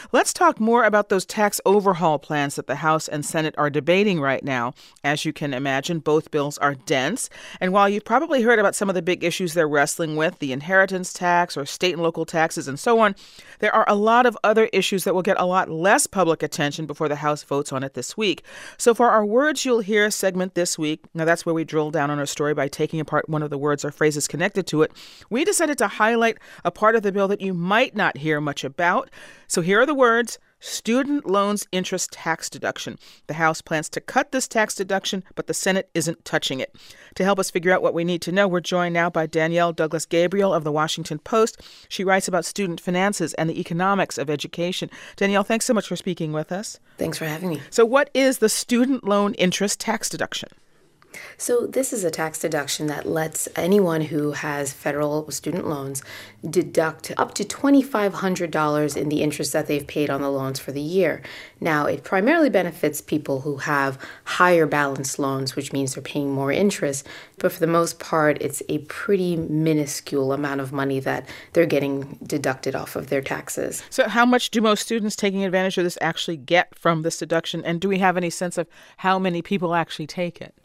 Let's talk more about those tax overhaul plans that the House and Senate are debating right now. As you can imagine, both bills are dense. And while you've probably heard about some of the big issues they're wrestling with, the inheritance tax or state and local taxes and so on, there are a lot of other issues that will get a lot less public attention before the House votes on it this week. So for our Words You'll Hear segment this week, now that's where we drill down on a story by taking apart one of the words or phrases connected to it, we decided to highlight a part of the bill that you might not hear much about. So here are the words: student loans interest tax deduction. The House plans to cut this tax deduction, but the Senate isn't touching it. To help us figure out what we need to know, we're joined now by Danielle Douglas-Gabriel of The Washington Post. She writes about student finances and the economics of education. Danielle, thanks so much for speaking with us. Thanks for having me. So what is the student loan interest tax deduction? So this is a tax deduction that lets anyone who has federal student loans deduct up to $2,500 in the interest that they've paid on the loans for the year. Now, it primarily benefits people who have higher balance loans, which means they're paying more interest. But for the most part, it's a pretty minuscule amount of money that they're getting deducted off of their taxes. So how much do most students taking advantage of this actually get from this deduction? And do we have any sense of how many people actually take it?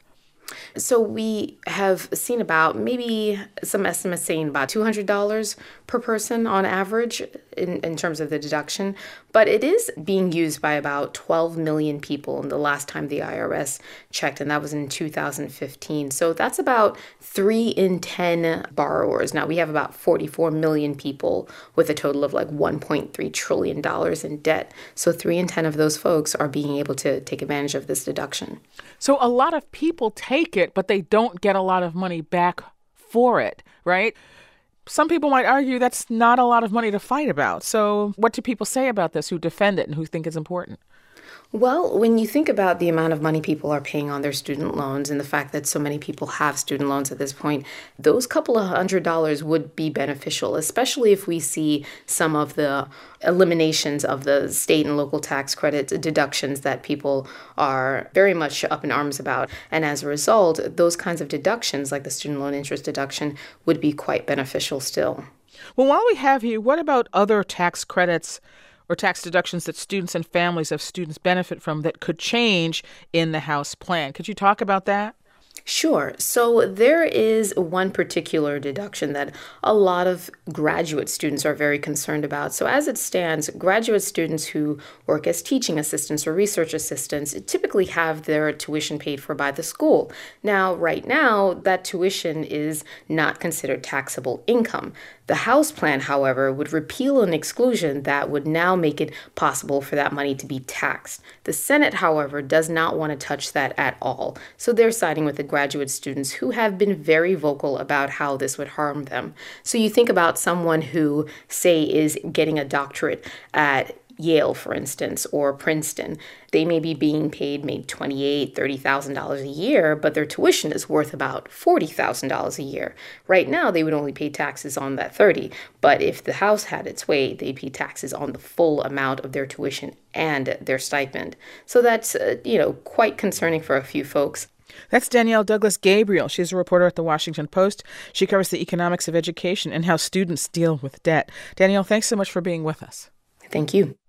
So we have seen about maybe some estimates saying about $200 per person on average in terms of the deduction. But it is being used by about 12 million people in the last time the IRS checked, and that was in 2015. So that's about 3 in 10 borrowers. Now, we have about 44 million people with a total of like $1.3 trillion in debt. So 3 in 10 of those folks are being able to take advantage of this deduction. So a lot of people take it, but they don't get a lot of money back for it, right? Some people might argue that's not a lot of money to fight about. So what do people say about this who defend it and who think it's important? Well, when you think about the amount of money people are paying on their student loans and the fact that so many people have student loans at this point, those couple of $100 would be beneficial, especially if we see some of the eliminations of the state and local tax credit deductions that people are very much up in arms about. And as a result, those kinds of deductions, like the student loan interest deduction, would be quite beneficial still. Well, while we have you, what about other tax credits or tax deductions that students and families of students benefit from that could change in the House plan? Could you talk about that? Sure. So there is one particular deduction that a lot of graduate students are very concerned about. So as it stands, graduate students who work as teaching assistants or research assistants typically have their tuition paid for by the school. Now, right now, that tuition is not considered taxable income. The House plan, however, would repeal an exclusion that would now make it possible for that money to be taxed. The Senate, however, does not want to touch that at all. So they're siding with the graduate students who have been very vocal about how this would harm them. So you think about someone who, say, is getting a doctorate at Yale, for instance, or Princeton. They may be being paid maybe $28,000, $30,000 a year, but their tuition is worth about $40,000 a year. Right now, they would only pay taxes on that $30,000, but if the House had its way, they'd pay taxes on the full amount of their tuition and their stipend. So that's, quite concerning for a few folks. That's Danielle Douglas-Gabriel. She's a reporter at The Washington Post. She covers the economics of education and how students deal with debt. Danielle, thanks so much for being with us. Thank you.